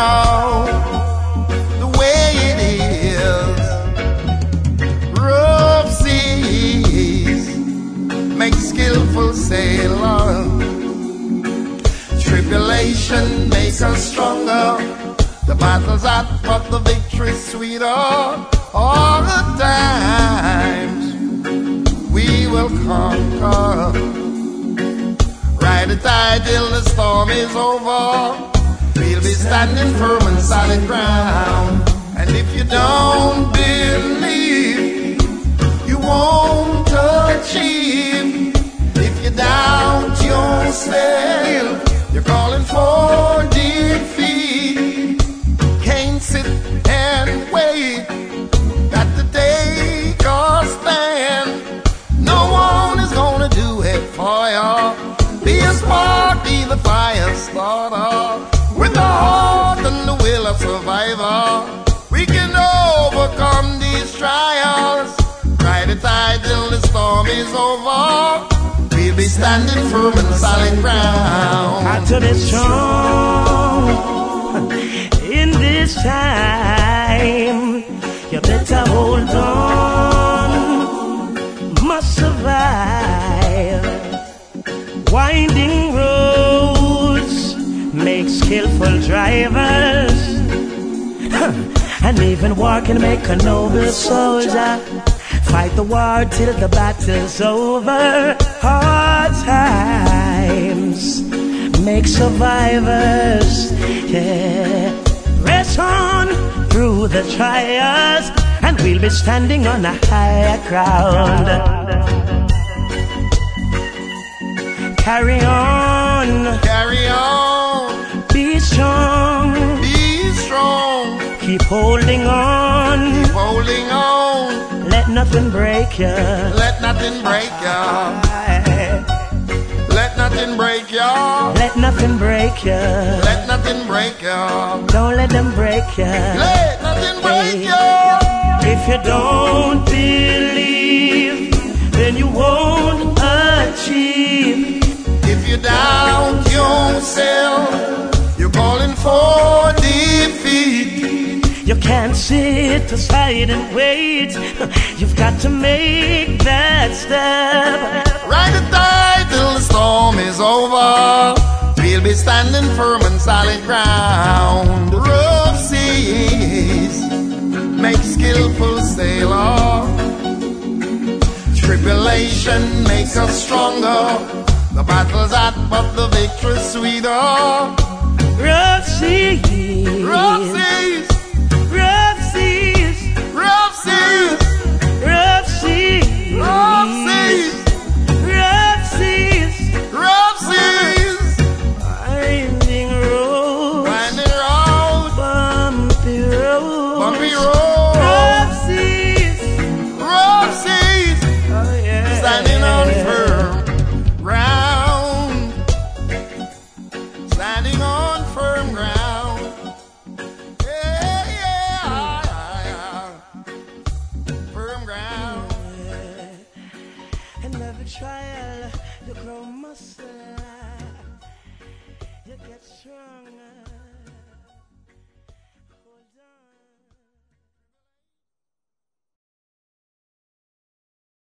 know the way it is. Rough seas make skillful sailors. Tribulation makes us stronger. The battle's hot, but the victory's sweeter. All the times we will conquer. Ride the tide till the storm is over. We'll be standing firm on solid ground. And if you don't believe, you won't achieve. If you doubt yourself, you're calling for defeat. Can't sit and wait. Got to take a stand. No one is gonna do it for you. Be a spark, be the fire starter. With the heart and the will of survivor, we can overcome these trials. Ride the tide till the storm is over. We'll be standing firm on solid ground. Got to be strong in this time. You better hold on. Must survive. Winding roads make skillful drivers. And even war can make a noble soldier. Fight the war till the battle's over. Hard times make survivors. Yeah. Press on through the trials, and we'll be standing on a higher ground. Carry on, carry on. Be strong, be strong. Keep holding on, keep holding on. Let nothing break you. Let nothing break you. Let nothing break you. Let nothing break you. Let nothing break you. Don't let them break you. Let nothing break you. If you don't believe, then you won't achieve. If you doubt yourself, you're calling for defeat. You can't sit aside and wait. You've got to make that step. Ride the tide till the storm is over. We'll be standing firm on solid ground. Rough seas make skillful sailor. Tribulation makes us stronger. The battle's hot, but the victory's sweeter. Rough seas, rough seas, rough seas, rough seas, rough seas, rough seas, rough seas, rough seas. Winding road, winding road, bumpy road, bumpy road. Rough seas, rough seas. Oh yeah, standing on firm ground, standing on firm ground. Yeah, yeah, firm ground. And every trial, you grow muscle, you get stronger.